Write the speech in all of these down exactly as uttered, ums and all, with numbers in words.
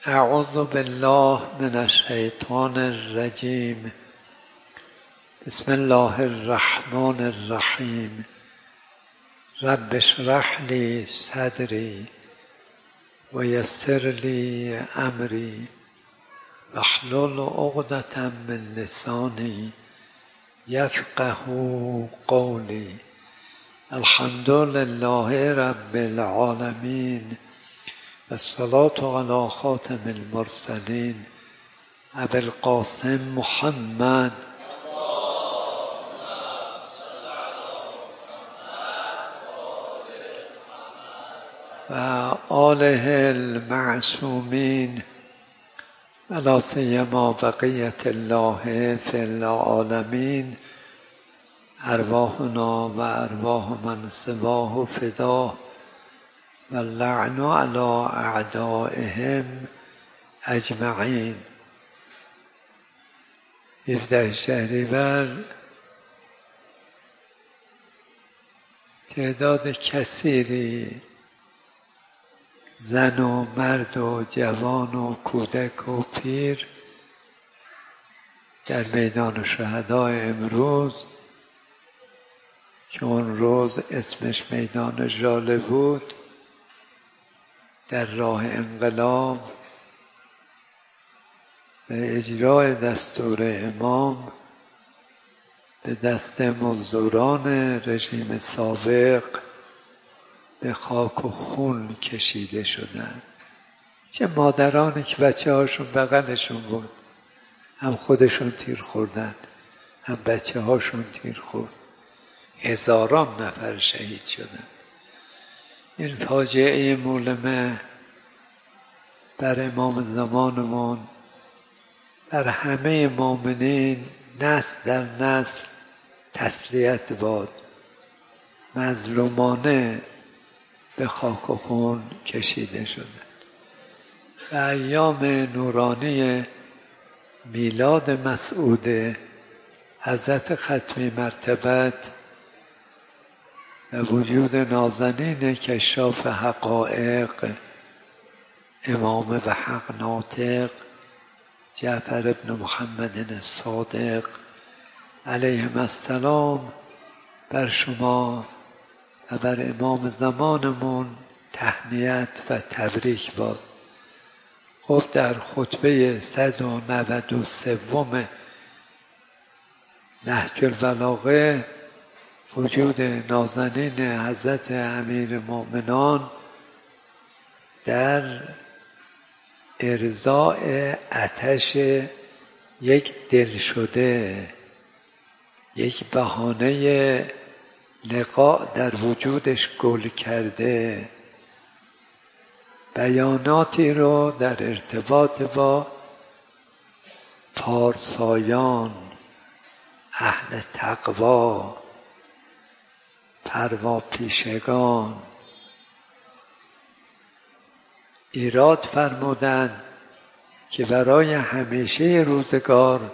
اعوذ بالله من الشیطان الرجیم. بسم الله الرحمن الرحیم. رب اشرح لی صدری و یسر لی امری واحلل عقدة من لسانی یفقهوا قولی. الحمد لله رب العالمین والصلاة علی خاتم المرسلین ابی القاسم محمد و آله المعصومین و لا سیما بقیة الله فی العالمین. ارواحنا و ارواح من سواه فداه و اللعن علی اعدائهم اجمعین. هفده شهریور تعداد کثیری زن و مرد و جوان و کودک و پیر در میدان شهدا امروز که اون روز اسمش میدان ژاله بود، در راه انقلاب به اجرای دستور امام به دست مزدوران رژیم سابق به خاک و خون کشیده شدند. چه مادرانی که بچه هاشون بغلشون بود، هم خودشون تیر خوردن هم بچه هاشون تیر خورد، هزاران نفر شهید شدند. این فاجعه مؤلمه بر امام زمانمون، بر همه مؤمنین نسل در نسل تسلیت باد. مظلومانه به خاک و خون کشیده شدند. و ایام نورانی میلاد مسعود حضرت ختمی مرتبت و وجود نازنین کشاف حقایق امام و حق ناطق جعفر ابن محمد الصادق علیهم السلام بر شما و بر امام زمانمون تهنیت و تبریک باد. خب در خطبه صد و نود و سه نهج البلاغه وجود نازنین حضرت امیرالمؤمنین در ارضاء آتش یک دلشده، یک بهانه لقاء در وجودش گل کرده، بیاناتی رو در ارتباط با پارسایان، اهل تقوا، پرواپیشگان ایراد فرمودند که برای همیشه روزگار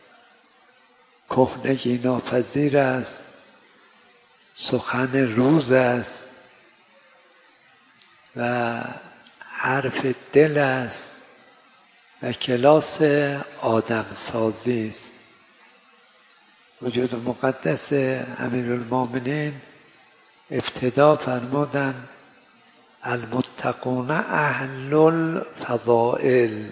کهنگی ناپذیر است، سخن روز است و حرف دل است و کلاس آدم سازی است. وجود مقدس امیرالمؤمنین ابتدا فرمودند المتقون اهل الفضائل.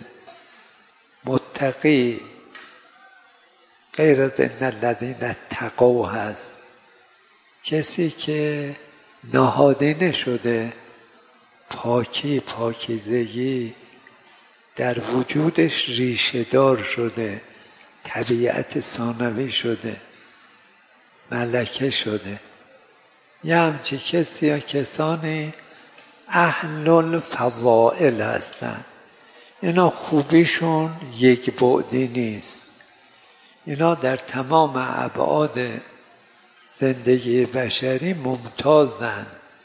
متقی غیر از ان الذین اتقوا هست، کسی که نهادینه شده، پاکی پاکیزگی در وجودش ریشه دار شده، طبیعت ثانوی شده، ملکه شده. یه همچی کسی یا کسانی اهل الفضائل هستند. اینا خوبیشون یک بعدی نیست، اینا در تمام ابعاد زندگی بشری ممتازن.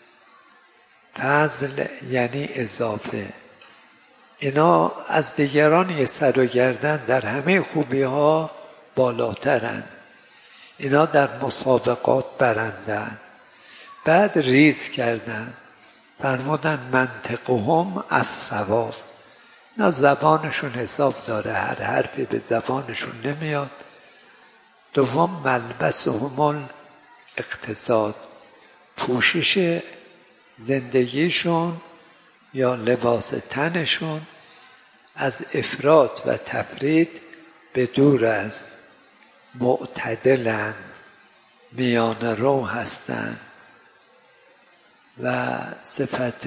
فضل یعنی اضافه. اینا از دیگران یه سر و گردن در همه خوبی ها بالاترن. اینا در مسابقات برندن. بعد ریز کردن فرمودن منطقهم الصواب، نه زبانشون حساب داره، هر حرفی به زبانشون نمیاد. دوم ملبسهم الاقتصاد، پوشش زندگیشون یا لباس تنشون از افراط و تفرید به دور است. معتدلند، میان رو هستند. و صفت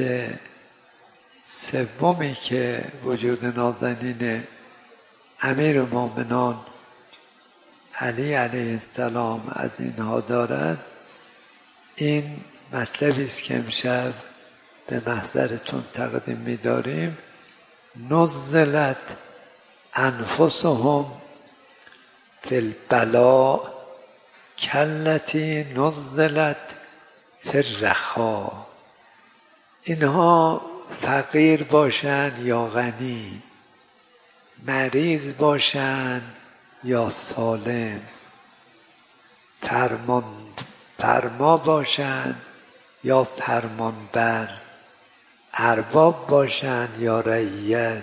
سومی که وجود نازنین امیر المؤمنان علی علیه السلام از اینها دارد، این مطلبی است که امشب به محضرتون تقدیم می‌داریم. نزلت انفسهم فی البلاء کلتی نزلت فی الرخاء. اینها فقیر باشن یا غنی، مریض باشن یا سالم، فرمان فرما باشن یا فرمانبر، ارباب باشن یا رعیت،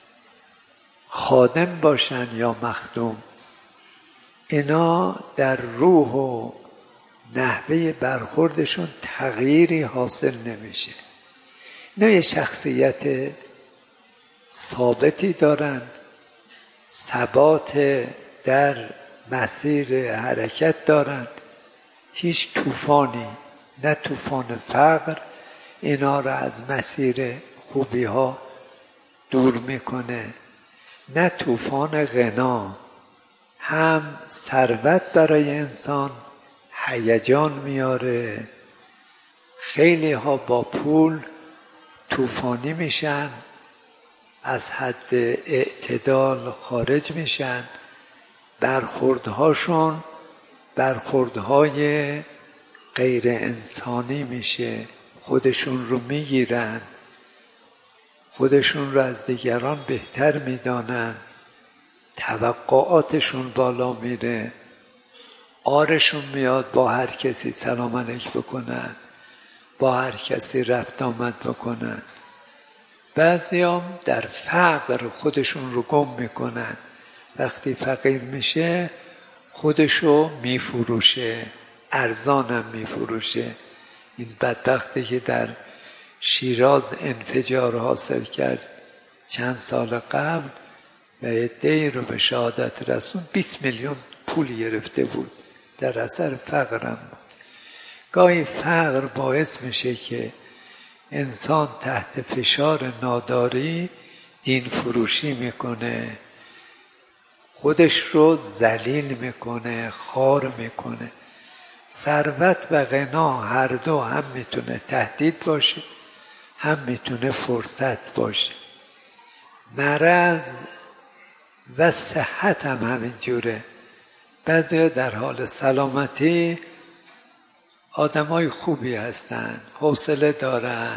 خادم باشن یا مخدوم، اینا در روح و نحوه برخوردشون تغییری حاصل نمیشه. اینا یه شخصیت ثابتی دارن، ثبات در مسیر حرکت دارن. هیچ طوفانی، نه طوفان فقر اینا را از مسیر خوبی ها دور میکنه، نه طوفان غنا. هم ثروت برای انسان هیجان میاره، خیلی ها با پول طوفانی میشن، از حد اعتدال خارج میشن، برخوردهاشون برخوردهای غیر انسانی میشه، خودشون رو میگیرن، خودشون رو از دیگران بهتر میدانن، توقعاتشون بالا میره، آرشون میاد با هر کسی سلام علیک بکنن، با هر کسی رفت آمد بکنن. بعضیام در فقر خودشون رو گم میکنن، وقتی فقیر میشه خودشو میفروشه، ارزانم میفروشه. این بدبختی که در شیراز انفجار حاصل کرد چند سال قبل و عده‌ای رو به شهادت رسون، بیست میلیون پول گرفته بود، در اثر فقرم بود. گاهی فقر باعث میشه که انسان تحت فشار ناداری دین فروشی میکنه، خودش رو ذلیل میکنه، خوار میکنه. ثروت و غنا هر دو هم میتونه تهدید باشه، هم میتونه فرصت باشه. مرض و صحت هم همین جوره. بعضی در حال سلامتی آدمای خوبی هستن، حوصله دارن،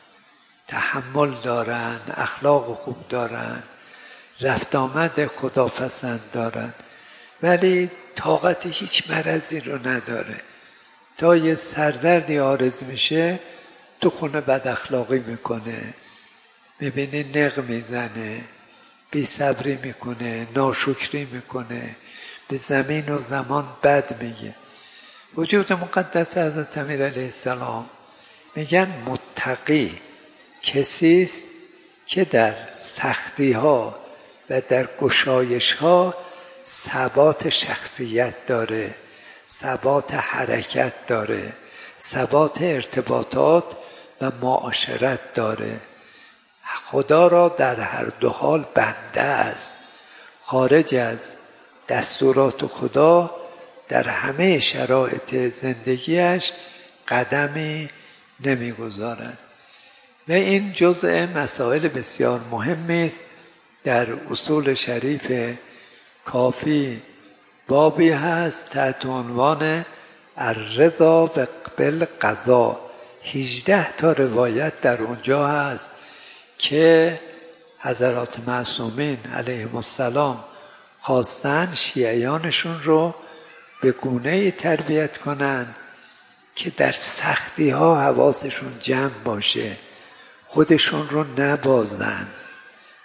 تحمل دارن، اخلاق خوب دارن، رفت آمد خداپسند دارن، ولی طاقت هیچ مرضی رو نداره. تا یه سردردی عارض میشه تو خونه بد اخلاقی میکنه، میبینی نق میزنه، بی صبری میکنه، ناشکری میکنه، به زمین و زمان بد میگه. وجود مقدس حضرت امیر علیه السلام میگن متقی کسی است که در سختی ها و در گشایش ها ثبات شخصیت داره، ثبات حرکت داره، ثبات ارتباطات و معاشرت داره. خدا را در هر دو حال بنده است، خارج از دستورات خدا در همه شرایط زندگیش قدمی نمیگذارد. و این جزء مسائل بسیار مهمی است. در اصول شریف کافی بابی هست تحت عنوان الرضا بالقضا. هجده تا روایت در اونجا هست که حضرات معصومین علیهم السلام خواستن شیعیانشون رو به گونه‌ای تربیت کنن که در سختی ها حواسشون جمع باشه، خودشون رو نبازن.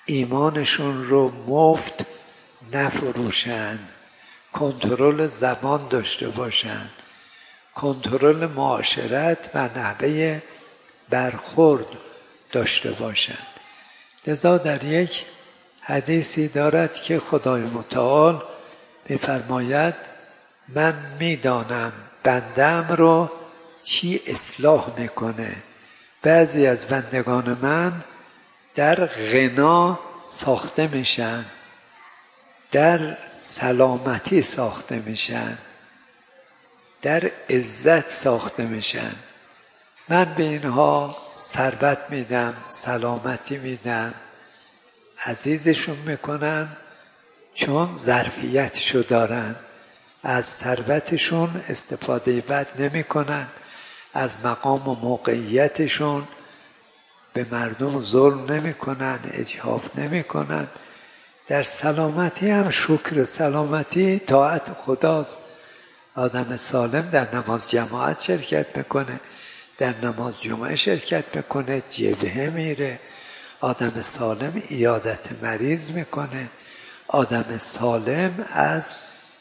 ایمانشون رو مفت نفروشن، کنترل زبان داشته باشن، کنترل معاشرت و نحوه برخورد داشته باشن. لذا در یک حدیثی دارد که خدای متعال می‌فرماید من میدانم بنده‌ام رو چی اصلاح میکنه. بعضی از بندگان من در غنا ساخته میشن، در سلامتی ساخته میشن، در عزت ساخته میشن. من به اینها ثروت میدم، سلامتی میدم، عزیزشون میکنم چون ظرفیتشو دارن. از ثروتشون استفاده بد نمیکنن، از مقام و موقعیتشون به مردم ظلم نمیکنن، اجحاف نمیکنن. در سلامتی هم شکر سلامتی طاعت خداست. آدم سالم در نماز جماعت شرکت میکنه، در نماز جمعه شرکت میکنه، جبهه میره. آدم سالم عیادت مریض میکنه. آدم سالم از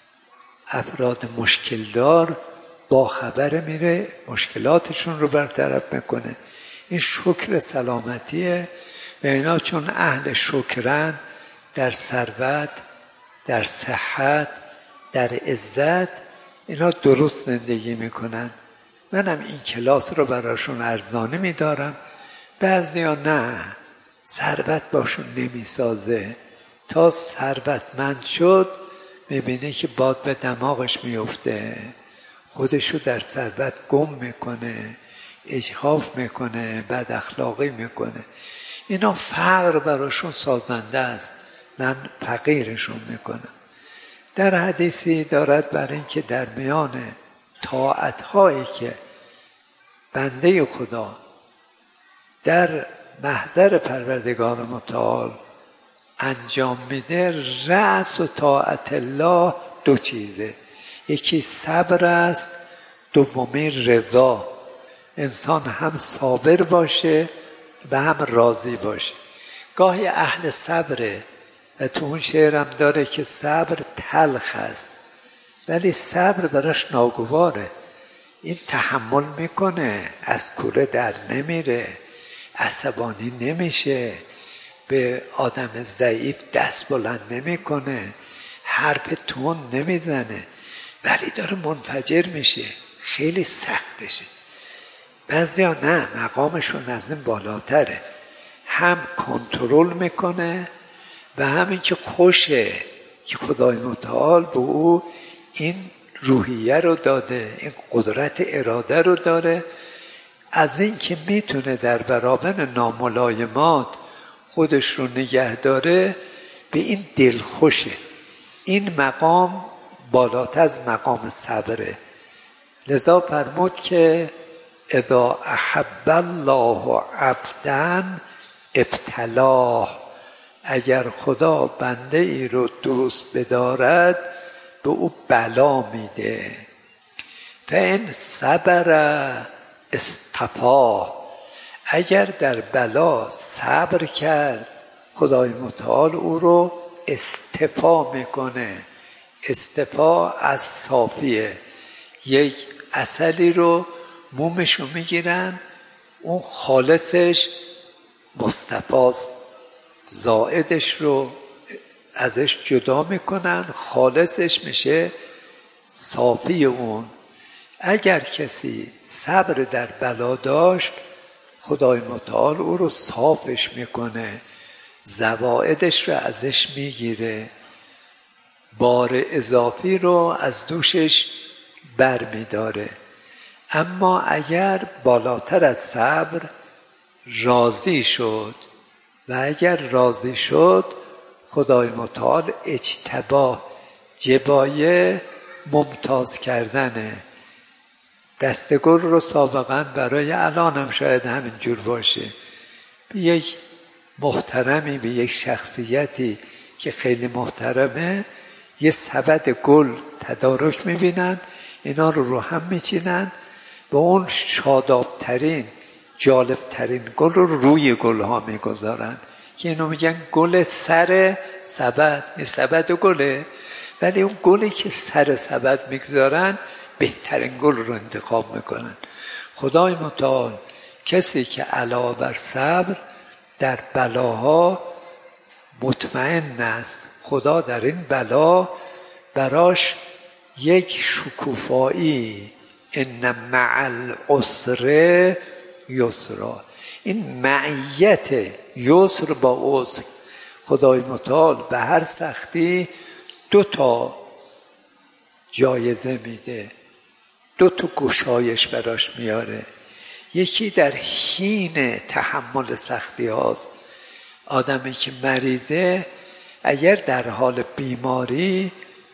افراد مشکل دار با خبر میره، مشکلاتشون رو برطرف میکنه. این شکر سلامتیه. و اینا چون اهل شکرن، در ثروت، در صحت، در عزت، اینا درست زندگی میکنن. منم این کلاس رو براشون ارزانی میدارم. بعضیا نه، ثروت باشون نمیسازه. تا ثروتمند شد میبینه که باد به دماغش میفته، خودشو در ثروت گم میکنه، اجحاف میکنه، بد اخلاقی میکنه. اینا فقر براشون سازنده است. من فقیرشون میکنم. در حدیثی دارد برای اینکه در میان طاعت‌هایی که بنده خدا در محضر پروردگار متعال انجام میده، رأس و طاعت الله دو چیزه. یکی صبر است، دومی رضا. انسان هم صابر باشه و هم راضی باشه. گاهی اهل صبره و تو اون شعرم داره که صبر تلخ است ولی صبر براش ناگواره. این تحمل میکنه، از کوره در نمیره، عصبانی نمیشه، به آدم ضعیف دست بلند نمیکنه، حرف تند نمیزنه، ولی داره منفجر میشه، خیلی سختشه. بعضیا نه، مقامشون از این بالاتره، هم کنترل میکنه و همین که خوشه که خدای متعال به او این روحیه رو داده، این قدرت اراده رو داره، از این که میتونه در برابر ناملایمات خودش رو نگه داره، به این دلخوشه. این مقام بالاتر از مقام صبره. لذا فرمود که اذا احب الله عبدا ابتلاه، اگر خدا بنده ای رو دوست بدارد به او بلا میده. فان صبر اصطفاه، اگر در بلا صبر کرد خدای متعال او رو اصطفا میکنه. اصطفا از صافیه. یک عسلی رو مومشو میگیرن، اون خالصش مصطفاست، زائدش رو ازش جدا میکنن، خالصش میشه صافی اون. اگر کسی صبر در بلا داشت خدای متعال او رو صافش میکنه، زوائدش رو ازش میگیره، بار اضافی رو از دوشش بر میداره. اما اگر بالاتر از صبر راضی شد و اگر راضی شد خدای متعال اجتبا، جبایه ممتاز کردنه. دستگل رو سابقا برای الان هم شاید همین جور باشه، به یک محترمی، به یک شخصیتی که خیلی محترمه یه سبد گل تدارک میبینن، اینا رو رو هم میچینن، به اون شادابترین جالبترین گل رو روی گل ها میگذارن که اینو میگن گل سر سبد. این سبد و گله، ولی اون گلی که سر سبد میگذارن بهترین گل رو انتخاب میکنن. خدای متعال کسی که علاوه بر صبر در بلاها مطمئن است، خدا در این بلا براش یک شکوفایی، ان مع العسر یسرا، این معیت یسر با عسر، خدای متعال به هر سختی دو تا جایزه میده، دو تا گشایش براش میاره. یکی در حین تحمل سختی هاست. آدمی که مریضه اگر در حال بیماری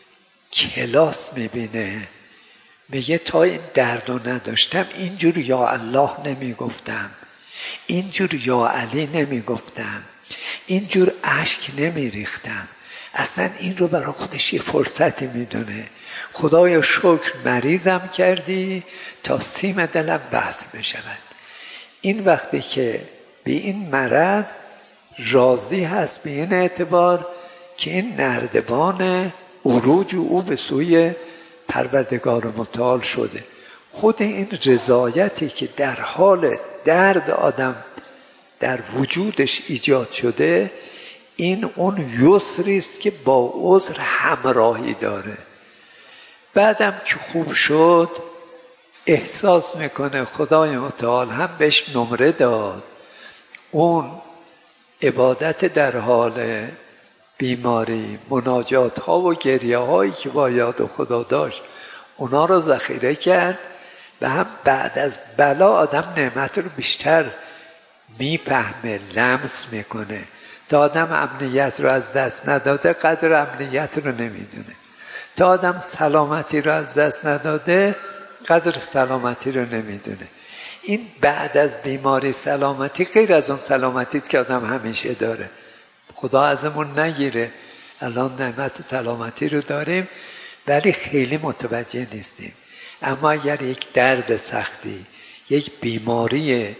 کلاس میبینه، میگه تا این درد رو نداشتم اینجور یا الله نمیگفتم، اینجور یا علی نمیگفتم، اینجور اشک نمیریختم. اصلا این رو برای خودش یه فرصتی میدونه. خدایا شکر مریضم کردی تا سیم دلم بس بشود. این وقتی که به این مرض راضی هست، به این اعتبار که این نردبان عروج او به سوی پروردگار متعال شده. خود این رضایتی که در حال درد آدم در وجودش ایجاد شده، این اون یسری است که با عذر همراهی داره. بعدم که خوب شد احساس میکنه خدای متعال هم بهش نمره داد. اون عبادت در حال بیماری، مناجات ها و گریه هایی که با یاد خدا داشت اونا رو ذخیره کرد و هم بعد از بلا آدم نعمت رو بیشتر میفهمه، لمس میکنه. تا آدم امنیت رو از دست نداده قدر امنیت رو نمیدونه. تا آدم سلامتی رو از دست نداده قدر سلامتی رو نمیدونه. این بعد از بیماری سلامتی غیر از اون سلامتی که آدم همیشه داره. خدا ازمون نگیره. الان نعمت سلامتی رو داریم ولی خیلی متوجه نیستیم. اما اگر یک درد سختی، یک بیماری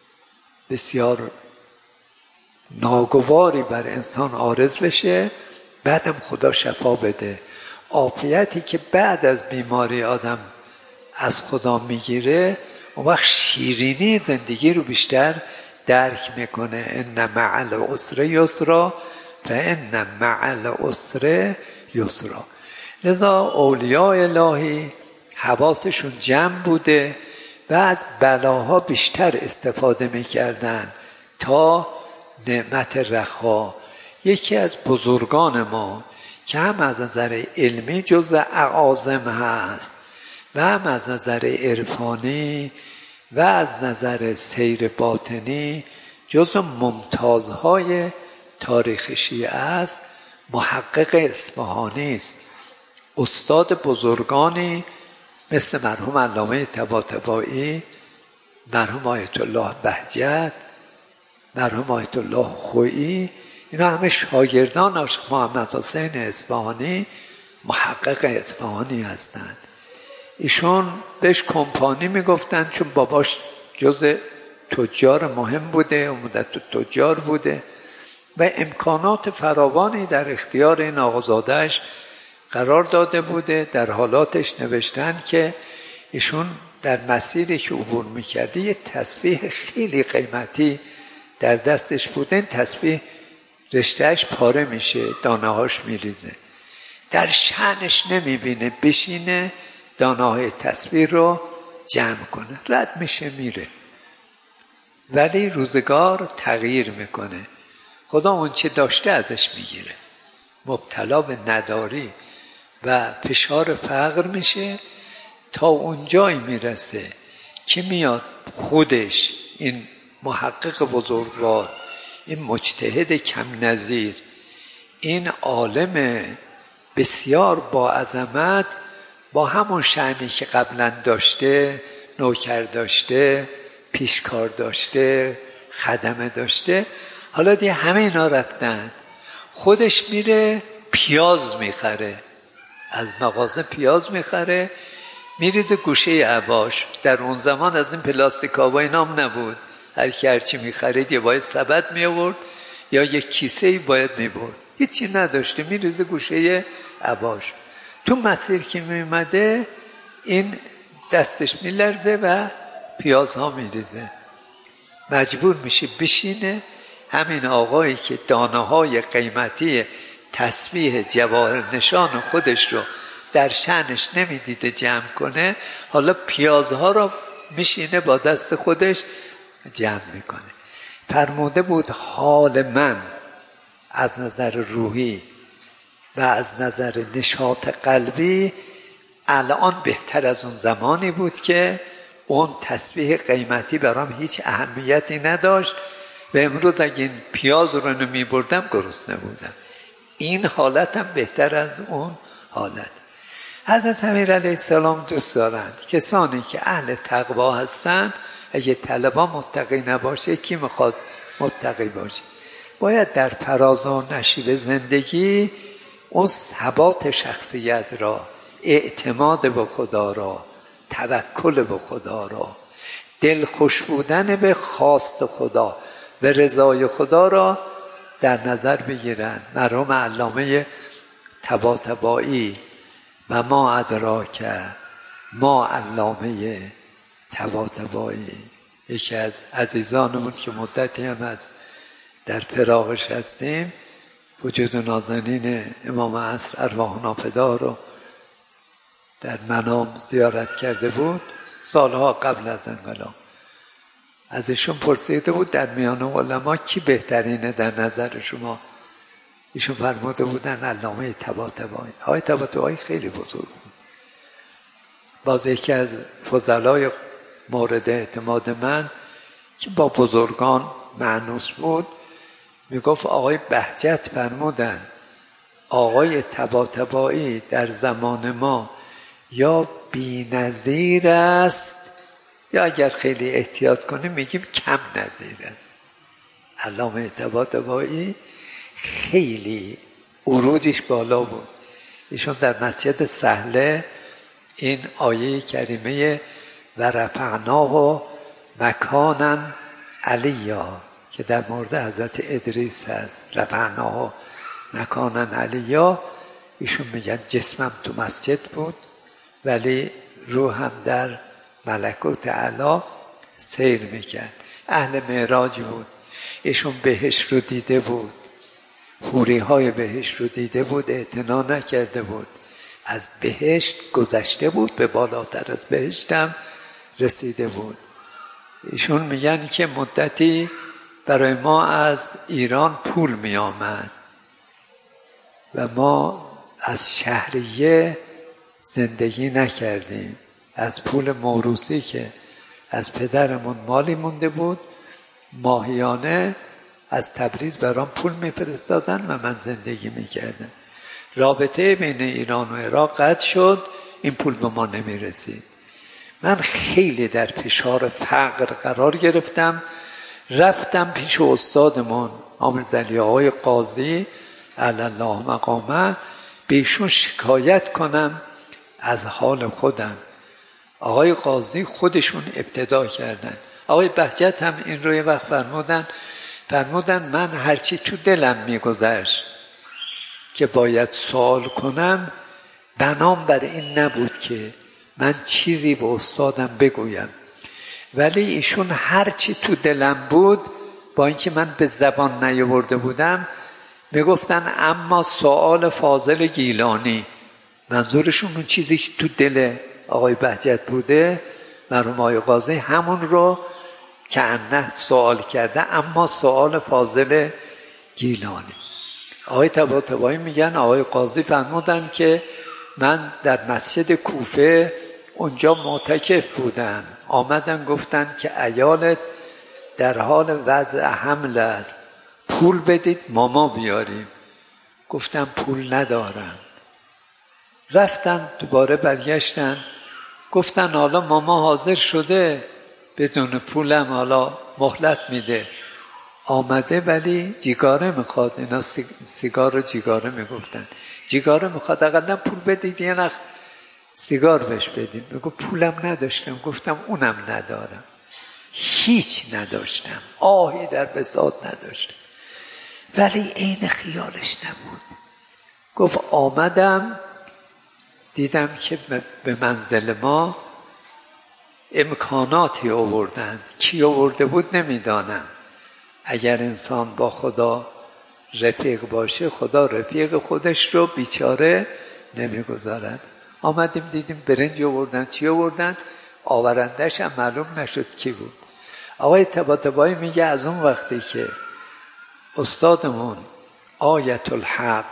بسیار ناگواری بر انسان عارض بشه، بعدم خدا شفا بده. عافیتی که بعد از بیماری آدم از خدا میگیره، اون وقت شیرینی زندگی رو بیشتر درک میکنه. ان مع العسر یسرا فان مع العسر یسرا. لذا اولیاء الهی حواسشون جمع بوده و از بلاها بیشتر استفاده میکردن تا نعمت رخا. یکی از بزرگان ما که هم از نظر علمی جزء اعاظم هست و هم از نظر عرفانی و از نظر سیر باطنی جزء ممتازهای تاریخ شیعه است، محقق اصفهانی است. استاد بزرگانی مثل مرحوم علامه طباطبایی، مرحوم آیت الله بهجت، مرحوم آیت الله خویی، اینا همه شاگردان عاشق محمد حسین اصفهانی، محقق اصفهانی هستند. ایشون بهش کمپانی میگفتن چون باباش جز تجار مهم بوده، اون مدت تجار بوده و امکانات فراوانی در اختیار این آقازادهش قرار داده بوده. در حالاتش نوشتن که ایشون در مسیری که عبور میکرده یه تسبیح خیلی قیمتی در دستش بوده. این تسبیح رشتهش پاره میشه، دانه هاش میریزه. در شأنش نمیبینه بشینه دانه های تسبیح رو جمع کنه، رد میشه میره. ولی روزگار تغییر میکنه، خدا اون چه داشته ازش میگیره. مبتلا به نداری و فشار فقر میشه تا اونجایی میرسه که میاد خودش، این محقق بزرگوار، این مجتهد کم نظیر، این عالم بسیار با عظمت، با همون شأنی که قبلا داشته، نوکر داشته، پیشکار داشته، خدمه داشته، حالا دیگه همه اینا رفتن. خودش میره پیاز میخره، از مغازه پیاز میخره، میریزه گوشه عباش. در اون زمان از این پلاستیک آبای نام نبود، هر کی هرچی میخرید یه باید سبد میآورد یا یک کیسه ای باید میبرد. هیچی نداشته، میریزه گوشه عباش. تو مسیر که میمده این دستش میلرزه و پیازها میریزه. مجبور میشه بشینه. همین آقایی که دانه های قیمتی تسبیح جواهر نشان خودش رو در شأنش نمیدیده جمع کنه، حالا پیازها رو میشینه با دست خودش جمع میکنه. فرموده بود حال من از نظر روحی و از نظر نشاط قلبی الان بهتر از اون زمانی بود که اون تسبیح قیمتی برام هیچ اهمیتی نداشت و امروز اگه این پیاز رو نمی بردم گرسنه بودم. این حالت هم بهتر از اون حالت. حضرت امیر علیه السلام دوست دارند کسانی که اهل تقوا هستن. اگه طلبا متقی نباشه کی میخواد متقی باشه؟ باید در فراز و نشیب زندگی اون ثبات شخصیت را، اعتماد به خدا را، توکل به خدا را، دلخوش بودن به خواست خدا و رضای خدا را در نظر بگیرن. مرحوم علامه طباطبایی و ما ادراک ما علامه طباطبایی، یکی از عزیزانمون که مدتی هم از در فراقش هستیم، وجود نازنین امام عصر ارواحنا فدا رو در منام زیارت کرده بود سالها قبل از انقلاب. از ایشون پرسیده بود در میان علما کی بهترینه در نظر شما؟ ایشون فرموده بودن علامه طباطبایی. آقای طباطبایی خیلی بزرگ بود. باز یکی از فضلای مورد اعتماد من که با بزرگان مانوس بود میگفت آقای بهجت فرمودن آقای طباطبایی در زمان ما یا بی‌نظیر است یا اگر خیلی احتیاط کنیم میگیم کم نظیر است. علامه طباطبایی خیلی عروجش بالا بود. ایشون در مسجد سهله این آیه کریمه و رفعناه مکانا علیا که در مورد حضرت ادریس هست، رفعناه مکانا علیا، ایشون میگن جسمم تو مسجد بود ولی روحم در ملکوت اعلی سیر میکرد. اهل معراج بود. ایشون بهشت رو دیده بود، حوری های بهشت رو دیده بود، اعتنا نکرده بود. از بهشت گذشته بود، به بالاتر از بهشتم رسیده بود. ایشون میگن که مدتی برای ما از ایران پول می آمد و ما از شهریه زندگی نکردیم. از پول موروثی که از پدرمون مالی مونده بود ماهیانه از تبریز برام پول میفرستادن و من زندگی میکردم. رابطه بین ایران و عراق قطع شد، این پول به ما نمیرسید. من خیلی در فشار فقر قرار گرفتم. رفتم پیش استادمون آمرز علی آقای قاضی علی الله مقامه به ایشون شکایت کنم از حال خودم. آقای قاضی خودشون ابتدا کردن. آقای بهجت هم این رو یه وقت فرمودن فرمودن من هرچی تو دلم میگذشت که باید سوال کنم بنام بر این نبود که من چیزی به استادم بگویم، ولی ایشون هرچی تو دلم بود با اینکه من به زبان نیاورده بودم میگفتن اما سوال فاضل گیلانی. منظورشون اون چیزی که تو دل آقای بهجت بوده مرحوم آقای قاضی همون رو که انه سوال کرده، اما سوال فاضل گیلانی. آقای طباطبایی میگن آقای قاضی فرمودن که من در مسجد کوفه اونجا معتکف بودم، آمدن گفتن که عیالت در حال وضع حمل است، پول بدید ماما بیاریم. گفتم پول ندارم. رفتن دوباره برگشتن گفتن حالا ماما حاضر شده بدون پولم حالا مهلت میده، آمده ولی جیگاره میخواد. اینا سیگار رو جیگاره میگفتن. جیگاره میخواد، اقلا پول بدید یه نخ سیگار بهش بدیم. بگو پولم نداشتم. گفتم اونم ندارم. هیچ نداشتم، آهی در بساط نداشتم. ولی عین خیالش نبود. گفت آمدم دیدم که به منزل ما امکاناتی آوردن، کی آورده بود نمیدانم. اگر انسان با خدا رفیق باشه خدا رفیق خودش رو بیچاره نمیگذارد. آمدیم دیدیم برنج آوردن، چی آوردن؟ آورندش هم معلوم نشد کی بود. آقای طباطبایی میگه از اون وقتی که استادمون آیت الحق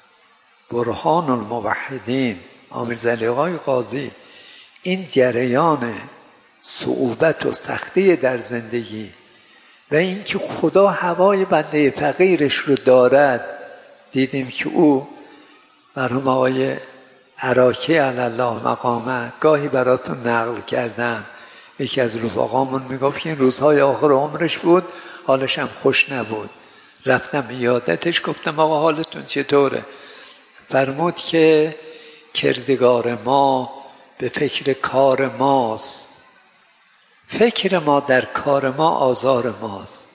برهان الموحدین امیرزاده آقای قاضی این جریان صعوبت و سختی در زندگی و این که خدا هوای بنده فقیرش رو دارد، دیدیم که او مرحوم آقای عراقی علی الله مقامه گاهی براتون نقل کردم، یکی از رفقامون میگفت که این روزهای آخر عمرش بود، حالش هم خوش نبود. رفتم عیادتش، گفتم آقا حالتون چطوره؟ فرمود که کردگار ما به فکر کار ماست، فکر ما در کار ما آزار ماست.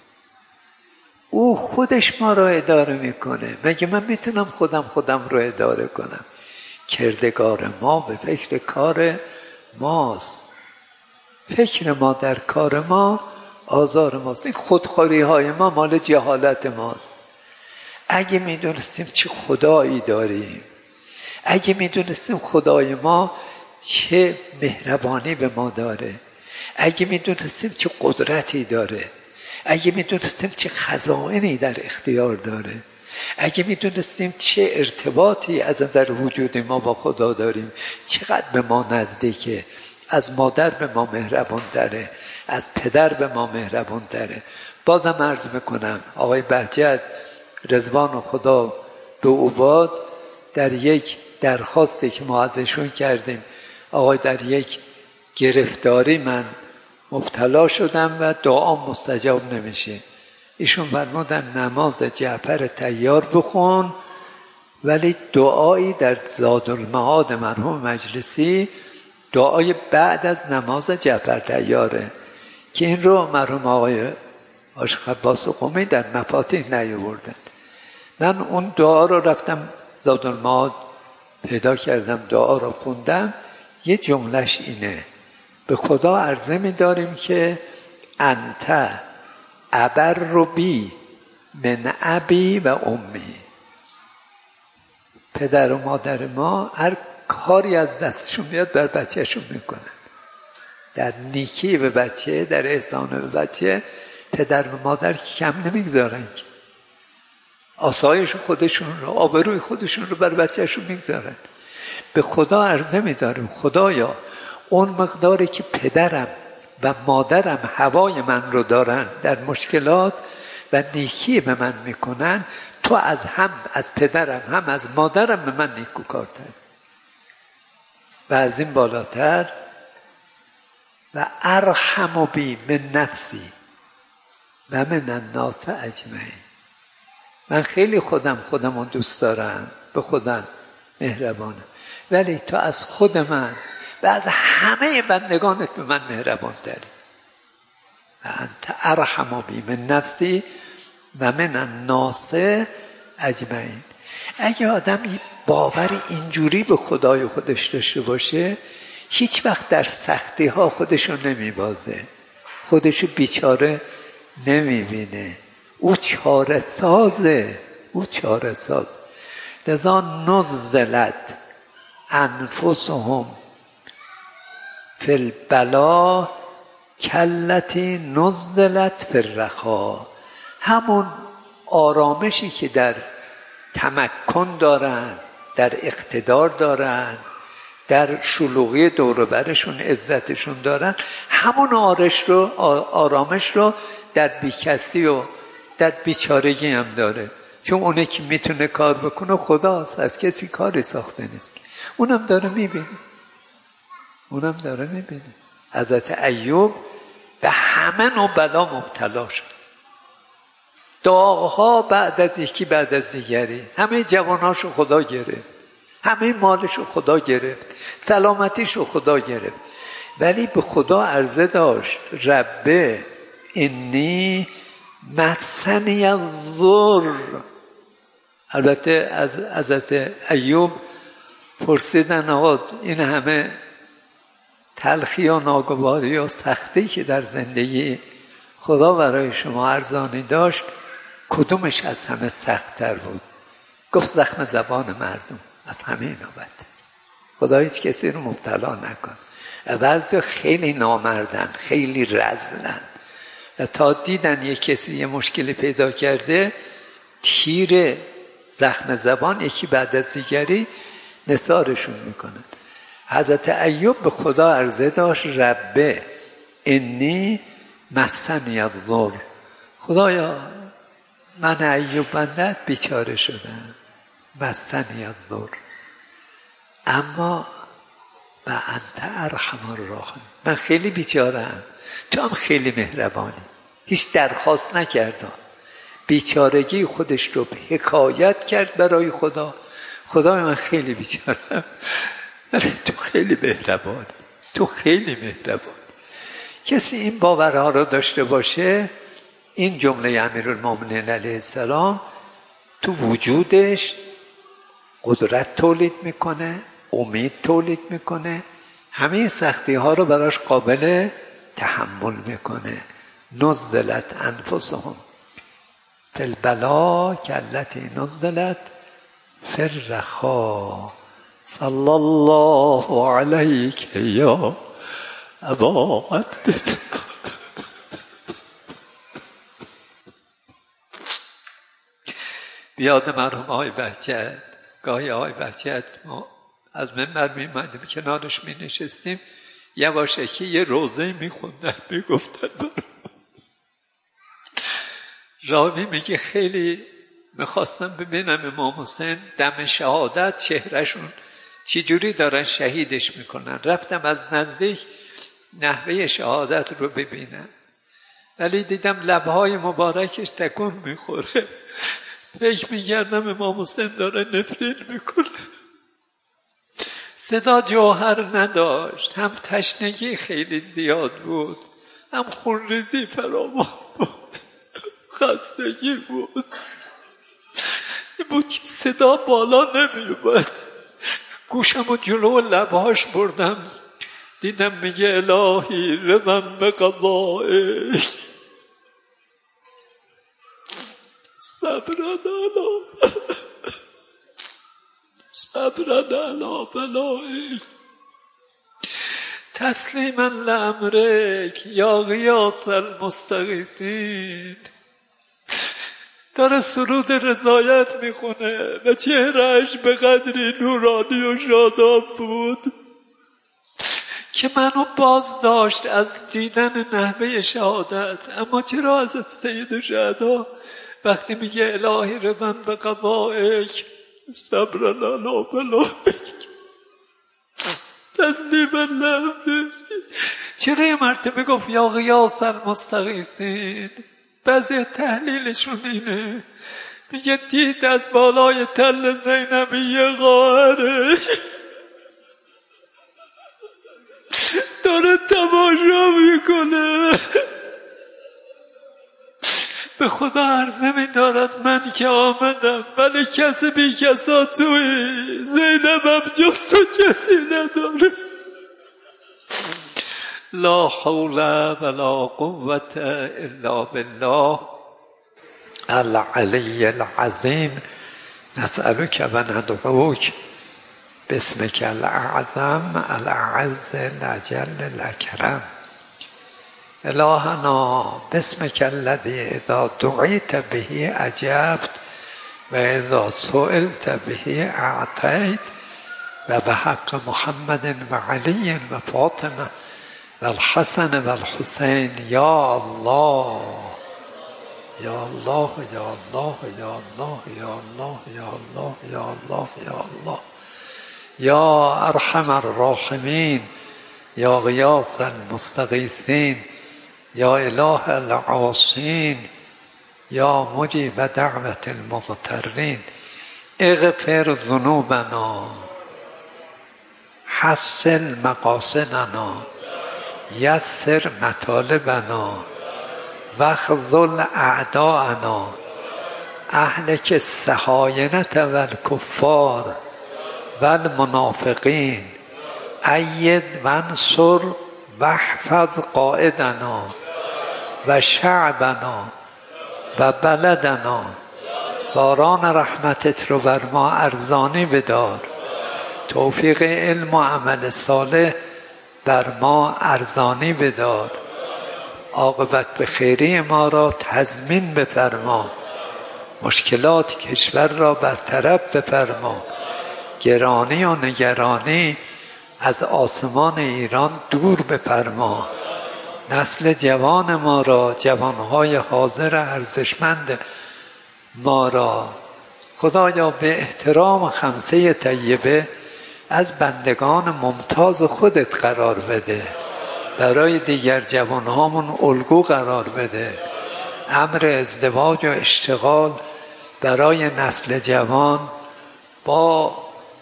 او خودش ما را اداره میکنه، مگه من میتونم خودم خودم را اداره کنم؟ کردگار ما به فکر کار ماست، فکر ما در کار ما آزار ماست. این خودخوری های ما مال جهالت ماست. اگه میدونستیم چه خدایی داریم، اگه میدونستیم خدای ما چه مهربانی به ما داره، اگه میدونستیم چه قدرتی داره، اگه میدونستیم چه خزائنی در اختیار داره، اگه میدونستیم چه ارتباطی از نظر وجود ما با خدا داریم، چقدر به ما نزدیکه، از مادر به ما مهربان تره، از پدر به ما مهربان تره. بازم عرض میکنم آقای بهجت رضوان خدا به عباد در یک درخواستی که ما ازشون کردیم، آقای در یک گرفتاری من مبتلا شدم و دعا مستجاب نمیشه، ایشون فرمودن نماز جعفر طیار بخون، ولی دعایی در زادالمعاد مرحوم مجلسی دعای بعد از نماز جعفر طیاره که این رو مرحوم آقای عاشق عباس قمی در مفاتیح نیاوردن. من اون دعا رو رفتم زادالمعاد پیدا کردم، دعا رو خوندم. یه جملهش اینه: به خدا عرضه می داریم که انت ابر رو بی من ابی و امی، پدر و مادر ما هر کاری از دستشون بیاد بر بچهشون میکنن، در نیکی به بچه، در احسان به بچه پدر و مادر که کم نمیگذارن، آسایش خودشون رو، آبروی خودشون رو بر بچهشون میگذارن. به خدا عرضه میداریم خدایا اون مقداری که پدرم و مادرم هوای من رو دارن در مشکلات و نیکی به من میکنن، تو از هم از پدرم هم از مادرم به من نیکوکارتر و از این بالاتر و ارحم بی من نفسی و من الناس اجمعین. من خیلی خودم خودم رو دوست دارم، به خودم مهربانم، ولی تو از خود من و از همه بندگانت به من مهربان تری. و انت ارحم بی من نفسی و من الناس اجمعین. اگه آدم باور اینجوری به خدای خودش داشته باشه، هیچ وقت در سختی ها خودشو نمیبازه، خودشو بیچاره نمیبینه. او چاره سازه، او چاره ساز. لذا نزلت انفسهم فی البلا کلتی نزلت فی الرخا. همون آرامشی که در تمکن دارن، در اقتدار دارن، در شلوغی دور برشون عزتشون دارن، همون آرش رو آرامش رو در بیکسی و در بیچارگی هم داره. چون اونه که میتونه کار بکنه خداست، از کسی کاری ساخته نیست. اونم داره میبینه، اونم داره میبینه. حضرت ایوب به همه نوع بلا مبتلا شد، داغها بعد از یکی بعد از دیگری، همه جواناشو خدا گرفت، همه مالشو خدا گرفت، سلامتیشو خدا گرفت، ولی به خدا عرضه داشت ربه انی مسنی الضر. البته از حضرت ایوب پرسیدن آقا این همه تلخی و ناگواری و سختی که در زندگی خدا برای شما ارزانی داشت کدومش از همه سخت‌تر بود؟ گفت زخم زبان مردم از همه اینا بدتر. خدا هیچ کسی رو مبتلا نکن. بعضی خیلی نامردن، خیلی رذلن و تا دیدن یک کسی یه مشکلی پیدا کرده تیر زخم زبان یکی بعد از دیگری نثارشون میکنن. حضرت ایوب به خدا عرضه داشت ربه انی مسنی الضر. خدایا من ایوب بندت بیچاره شدم، مسنی الضر، اما و انت ارحم الراحمین، من خیلی بیچاره‌ام، تو هم خیلی مهربانی. هیچ درخواست نکردم، بیچارگی خودش رو حکایت کرد برای خدا. خدای من خیلی بیچاره‌ام ولی تو خیلی مهربانی، تو خیلی مهربانی. کسی این باورها رو داشته باشه، این جمله امیرالمومنین علیه السلام تو وجودش قدرت تولید میکنه، امید تولید میکنه، همه سختی ها رو براش قابل تحمل میکنه. نزلت انفسهم فی البلا کالتی نزلت فی الرخا. صلی الله علیک یا ابا عبدالله. بیاد مرحوم آقای بهجت، گاهی آقای بهجت ما از منبر میمدیم کنارش می نشستیم، یواشکی یه روزه می خوندن می گفتن. راوی میگه خیلی میخواستم ببینم امام حسین دم شهادت چهرهشون چجوری دارن شهیدش میکنن. رفتم از نزدیک نحوه شهادت رو ببینم، ولی دیدم لبهای مبارکش تکون میخوره. فکر میگردم امام حسین داره نفرین میکنه. صدا جوهر نداشت، هم تشنگی خیلی زیاد بود، هم خونریزی فراوان بود، خستگی بود. این بود که صدا بالا نمیومد. گوشم و جلو لبهاش بردم، دیدم میگه الهی رضم به قضائک صبرا علی صبرا علی بلائک تسلیما لامرک یا غیاث المستغیثین. داره سرود رضایت میخونه و چهرهش به قدری نورانی و شاداب بود که منو باز داشت از دیدن نحوه شهادت. اما چرا از سید الشهدا وقتی میگه الهی رضا به قضائک صبرا علی بلائک تسلیما لامرک، چرا یه مرتبه گفت یا غیاث المستغیثین؟ بعضی تحلیلشون اینه، میگه دید از بالای تل زینبیه قاهرش داره تماشا میکنه. به خدا عرضه می‌دارد من که آمدم ولی کسی بی کسا توی، زینبم جز تو کسی نداره. لا حول ولا قوة الا بالله العلی العظیم. نسألك و ندعوک باسمك الاعظم الاعز الاجل الاکرم. الهنا باسمك الذي اذا دعيت به اجبت و اذا سئلت به اعطیت و به حق محمد و علی و فاطمه و الحسن و الحسین یا الله یا الله یا الله یا الله یا الله یا الله یا الله یا الله یا ارحم الراحمین یا غیاث المستغیثین یا اله العاصین یا مجیب دعوت المضطرین. اغفر ذنوبنا حسن مقاصدنا یسر مطالبنا واخذل اعداءنا اهلک الصهاینة و الکفار و المنافقین اید وانصر واحفظ قائدنا و شعبنا و بلدنا. باران رحمتت رو بر ما ارزانی بدار، توفیق علم و عمل صالح بر ما ارزانی بدار، عاقبت به خیری ما را تضمین بفرما، مشکلات کشور را برطرف بفرما، گرانی و نگرانی از آسمان ایران دور بفرما، نسل جوان ما را، جوانهای حاضر ارزشمند ما را خدایا به احترام خمسه طیبه از بندگان ممتاز خودت قرار بده، برای دیگر جوانهامون الگو قرار بده، امر ازدواج و اشتغال برای نسل جوان با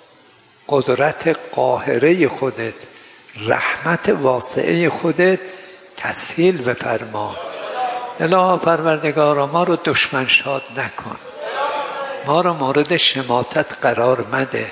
قدرت قاهره خودت، رحمت واسعه خودت تسهیل بفرما. الها پروردگارا ما رو دشمن شاد نکن، ما رو مورد شماتت قرار مده،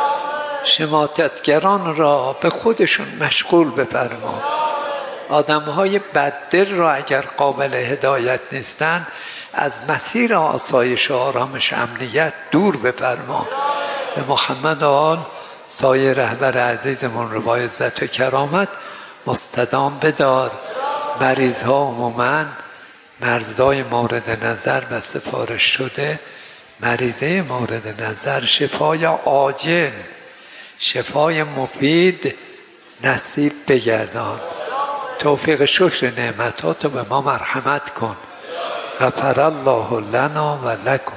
شماتتگران را به خودشون مشغول بفرما، آدمهای بددل را اگر قابل هدایت نیستن از مسیر آسایش و آرامش امنیت دور بفرما. به محمد و آل سایه رهبر عزیزمون رو با عزت و کرامت مستدام بدار. مریض ها عموماً مرزای مورد نظر و سفارش شده، مریضه مورد نظر شفای عاجل، شفای مفید نصیب بگردان. توفیق شکر نعمتاتو به ما مرحمت کن. غفر الله لنا و لکم.